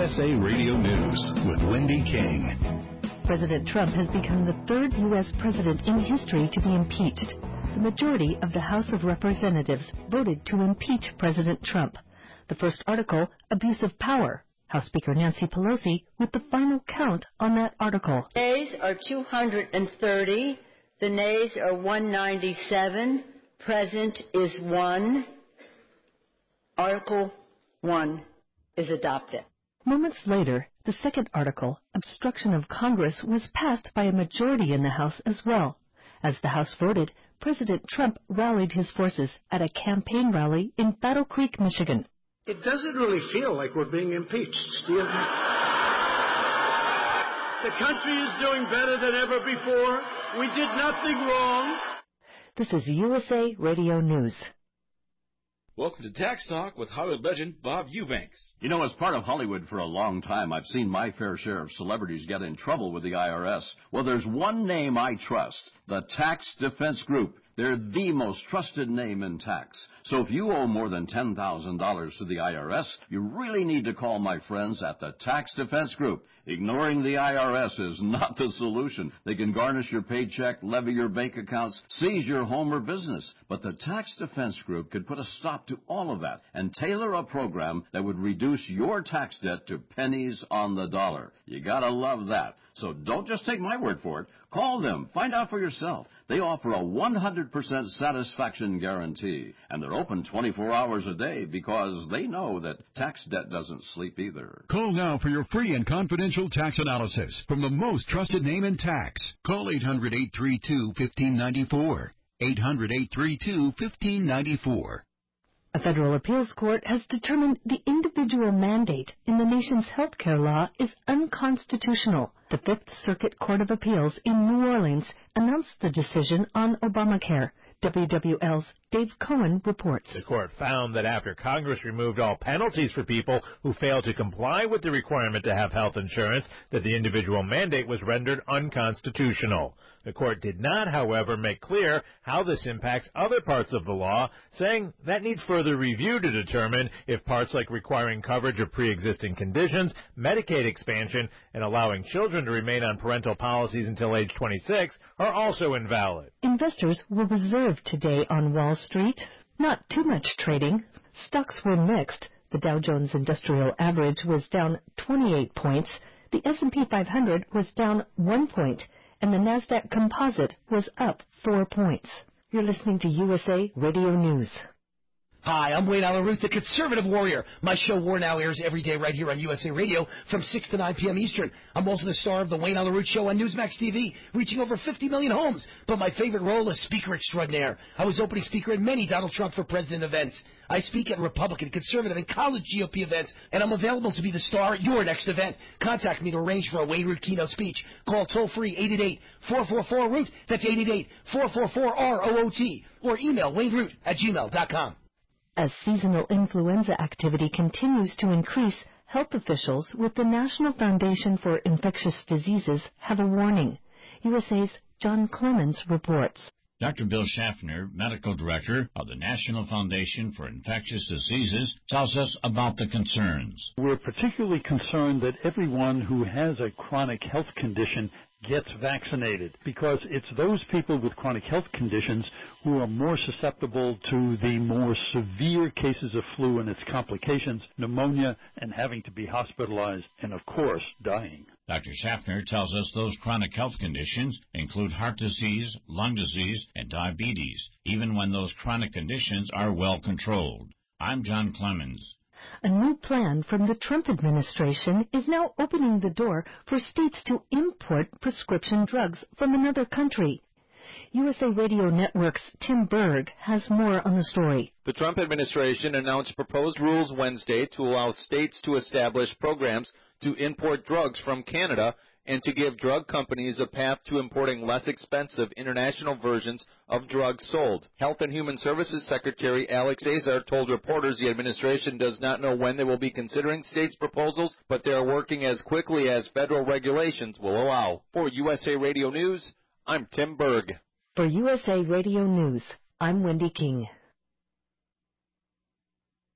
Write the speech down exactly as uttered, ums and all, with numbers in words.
S A Radio News with Wendy King. President Trump has become the third U S president in history to be impeached. The majority of the House of Representatives voted to impeach President Trump. The first article, Abuse of Power. House Speaker Nancy Pelosi with the final count on that article. Nays are two hundred thirty. The nays are one ninety-seven. Present is one. Article one is adopted. Moments later, the second article, Obstruction of Congress, was passed by a majority in the House as well. As the House voted, President Trump rallied his forces at a campaign rally in Battle Creek, Michigan. It doesn't really feel like we're being impeached, do you? The country is doing better than ever before. We did nothing wrong. This is U S A Radio News. Welcome to Tax Talk with Hollywood legend Bob Eubanks. You know, as part of Hollywood for a long time, I've seen my fair share of celebrities get in trouble with the I R S. Well, there's one name I trust, the Tax Defense Group. They're the most trusted name in tax. So if you owe more than ten thousand dollars to the I R S, you really need to call my friends at the Tax Defense Group. Ignoring the I R S is not the solution. They can garnish your paycheck, levy your bank accounts, seize your home or business. But the Tax Defense Group could put a stop to all of that and tailor a program that would reduce your tax debt to pennies on the dollar. You gotta love that. So don't just take my word for it. Call them. Find out for yourself. They offer a one hundred percent satisfaction guarantee, and they're open twenty-four hours a day because they know that tax debt doesn't sleep either. Call now for your free and confidential tax analysis from the most trusted name in tax. Call eight hundred, eight three two, one five nine four. eight hundred, eight three two, one five nine four. A federal appeals court has determined the individual mandate in the nation's health care law is unconstitutional. The Fifth Circuit Court of Appeals in New Orleans announced the decision on Obamacare. W W L's Dave Cohen reports. The court found that after Congress removed all penalties for people who failed to comply with the requirement to have health insurance, that the individual mandate was rendered unconstitutional. The court did not, however, make clear how this impacts other parts of the law, saying that needs further review to determine if parts like requiring coverage of pre-existing conditions, Medicaid expansion, and allowing children to remain on parental policies until age twenty-six are also invalid. Investors were reserved today on Wall Street. Not too much trading. Stocks were mixed. The Dow Jones Industrial Average was down twenty-eight points. The S and P five hundred was down one point. And the NASDAQ Composite was up four points. You're listening to U S A Radio News. Hi, I'm Wayne Allyn Root, the Conservative Warrior. My show, War Now, airs every day right here on U S A Radio from six to nine p.m. Eastern. I'm also the star of the Wayne Allyn Root Show on Newsmax T V, reaching over fifty million homes. But my favorite role is Speaker Extraordinaire. I was opening speaker at many Donald Trump for President events. I speak at Republican, Conservative, and college G O P events, and I'm available to be the star at your next event. Contact me to arrange for a Wayne Root keynote speech. Call toll-free eight eight eight, four four four, root. That's eight eight eight, four four four, R O O T. Or email wayneroot at gmail dot com. As seasonal influenza activity continues to increase, health officials with the National Foundation for Infectious Diseases have a warning. U S A's John Clemens reports. Doctor Bill Schaffner, Medical Director of the National Foundation for Infectious Diseases, tells us about the concerns. We're particularly concerned that everyone who has a chronic health condition gets vaccinated, because it's those people with chronic health conditions who are more susceptible to the more severe cases of flu and its complications, pneumonia, and having to be hospitalized, and of course, dying. Doctor Schaffner tells us those chronic health conditions include heart disease, lung disease, and diabetes, even when those chronic conditions are well controlled. I'm John Clemens. A new plan from the Trump administration is now opening the door for states to import prescription drugs from another country. U S A Radio Network's Tim Berg has more on the story. The Trump administration announced proposed rules Wednesday to allow states to establish programs to import drugs from Canada and to give drug companies a path to importing less expensive international versions of drugs sold. Health and Human Services Secretary Alex Azar told reporters the administration does not know when they will be considering states' proposals, but they are working as quickly as federal regulations will allow. For U S A Radio News, I'm Tim Berg. For U S A Radio News, I'm Wendy King.